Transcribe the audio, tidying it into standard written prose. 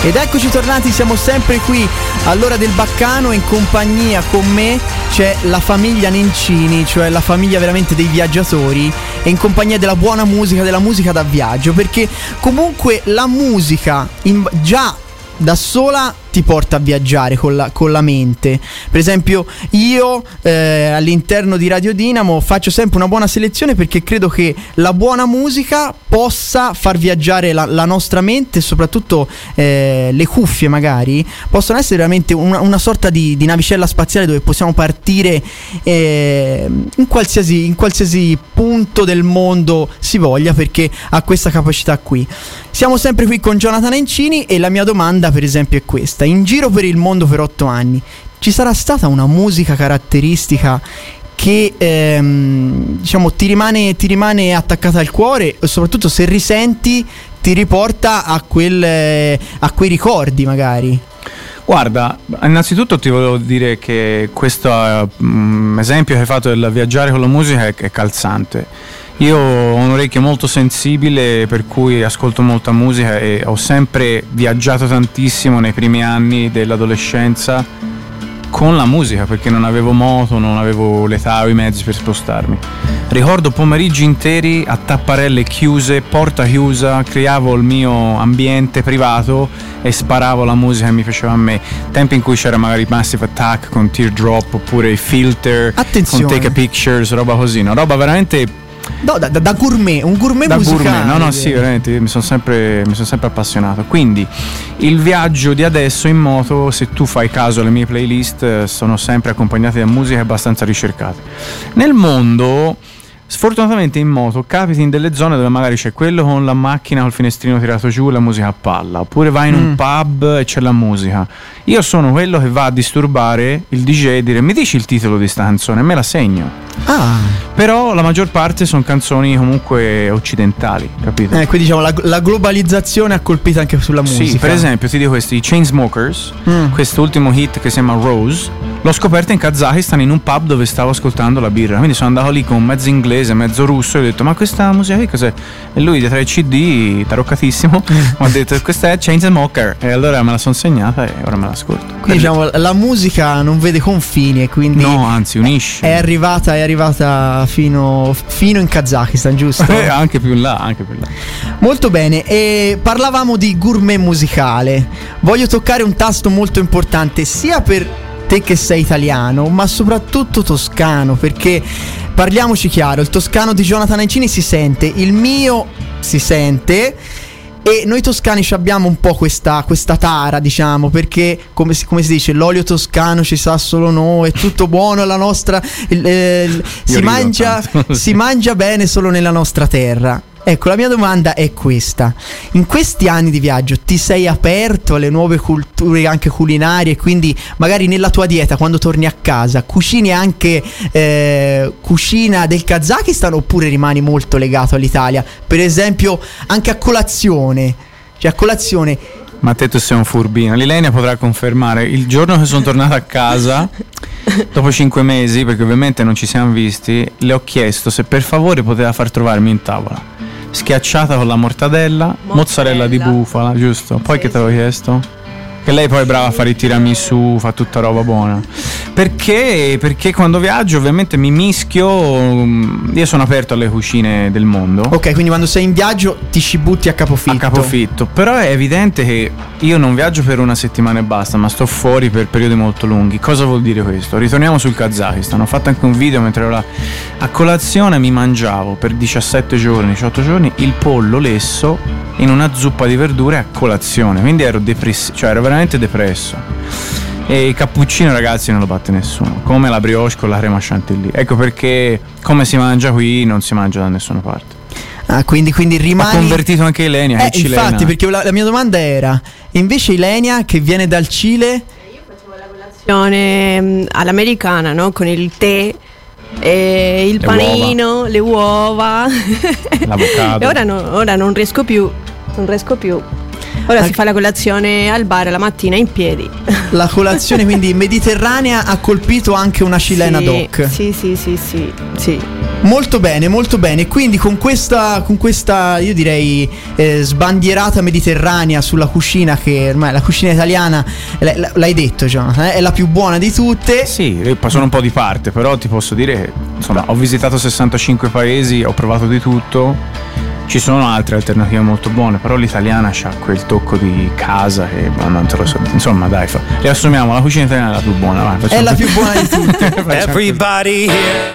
Ed eccoci tornati, siamo sempre qui all'ora del baccano. In compagnia con me c'è la famiglia Nencini, cioè la famiglia veramente dei viaggiatori, e in compagnia della buona musica, della musica da viaggio, perché comunque la musica già da sola ti porta a viaggiare con la mente. Per esempio io all'interno di Radio Dinamo faccio sempre una buona selezione, perché credo che la buona musica possa far viaggiare la nostra mente, e soprattutto le cuffie magari possono essere veramente una sorta di navicella spaziale dove possiamo partire in qualsiasi punto del mondo si voglia, perché ha questa capacità qui. Siamo sempre qui con Jonathan Nencini e la mia domanda per esempio è questa: in giro per il mondo per 8 anni ci sarà stata una musica caratteristica che diciamo ti rimane attaccata al cuore, e soprattutto se risenti ti riporta a quei ricordi magari? Guarda, innanzitutto ti volevo dire che questo esempio che hai fatto del viaggiare con la musica è calzante. Io ho un orecchio molto sensibile, per cui ascolto molta musica e ho sempre viaggiato tantissimo nei primi anni dell'adolescenza con la musica, perché non avevo moto, non avevo l'età o i mezzi per spostarmi. Ricordo pomeriggi interi a tapparelle chiuse, porta chiusa, creavo il mio ambiente privato e sparavo la musica che mi piaceva a me. Tempi in cui c'era magari Massive Attack con Teardrop, oppure i Filter. Attenzione, con Take a Pictures, roba così, no? Roba veramente... No, da gourmet, un gourmet da musicale. Gourmet. No, sì, veramente, mi sono sempre appassionato. Quindi il viaggio di adesso in moto, se tu fai caso alle mie playlist, sono sempre accompagnate da musiche abbastanza ricercate. Nel mondo, sfortunatamente in moto capiti in delle zone dove magari c'è quello con la macchina col finestrino tirato giù e la musica a palla, oppure vai in un pub e c'è la musica. Io sono quello che va a disturbare il DJ e dire: mi dici il titolo di sta canzone, me la segno. Però la maggior parte sono canzoni comunque occidentali, capito? Quindi diciamo la globalizzazione ha colpito anche sulla musica. Sì, per esempio ti dico questi, i Chainsmokers, quest'ultimo hit che si chiama Rose, l'ho scoperto in Kazakistan in un pub dove stavo ascoltando la birra, quindi sono andato lì con mezzo inglese, mezzo russo, e ho detto: ma questa musica qui cos'è? E lui dietro il CD, taroccatissimo, mi ha detto: questa è Chainsmoker, e allora me la sono segnata e ora me la ascolto. Quindi diciamo la musica non vede confini, e quindi no, anzi unisce. È arrivata fino in Kazakistan, giusto? Anche più in là. Molto bene. E parlavamo di gourmet musicale. Voglio toccare un tasto molto importante, sia per te che sei italiano, ma soprattutto toscano, perché parliamoci chiaro, il toscano di Jonathan Nencini si sente, il mio si sente. E noi toscani abbiamo un po' questa tara, diciamo, perché come si dice, l'olio toscano ci sa solo noi, è tutto buono, la nostra si mangia bene solo nella nostra terra. Ecco, la mia domanda è questa: in questi anni di viaggio ti sei aperto alle nuove culture anche culinarie, quindi magari nella tua dieta quando torni a casa cucini anche cucina del Kazakistan, oppure rimani molto legato all'Italia? Per esempio anche a colazione, cioè a colazione. Ma te tu sei un furbino. L'Ilenia potrà confermare. Il giorno che sono tornato a casa dopo 5 mesi, perché ovviamente non ci siamo visti, le ho chiesto se per favore poteva far trovarmi in tavola schiacciata con la mortadella, mozzarella di bufala, giusto? Poi sì, che te l'avevo chiesto? Che lei poi è brava a fare i tiramisù, fa tutta roba buona. Perché quando viaggio ovviamente mi mischio. Io sono aperto alle cucine del mondo. Ok, quindi quando sei in viaggio ti ci butti a capofitto. Però è evidente che io non viaggio per una settimana e basta, ma sto fuori per periodi molto lunghi. Cosa vuol dire questo? Ritorniamo sul Kazakistan. Ho fatto anche un video mentre ero là. A colazione mi mangiavo per 18 giorni il pollo lesso in una zuppa di verdure a colazione. Quindi ero veramente depresso. E il cappuccino, ragazzi, non lo batte nessuno, come la brioche con la crema chantilly. Ecco perché come si mangia qui non si mangia da nessuna parte. Quindi rimani. Ha convertito anche Ilenia, che è cilena. Infatti, perché la mia domanda era: invece Ilenia, che viene dal Cile? Io facevo la colazione all'americana, no? Con il tè, il panino, le uova, l'avocado. E ora non riesco più. Ora si fa la colazione al bar la mattina in piedi. La colazione quindi mediterranea ha colpito anche una cilena, sì, doc. Sì. Molto bene, molto bene. Quindi con questa io direi sbandierata mediterranea sulla cucina, che ormai la cucina italiana, l'hai detto Jonathan, è la più buona di tutte. Sì, sono un po' di parte, però ti posso dire che insomma ho visitato 65 paesi, ho provato di tutto. Ci sono altre alternative molto buone, però l'italiana c'ha quel tocco di casa che non te lo so. Insomma, dai, riassumiamo, la cucina italiana è la più buona, vai, è la più buona di tutte. Everybody here.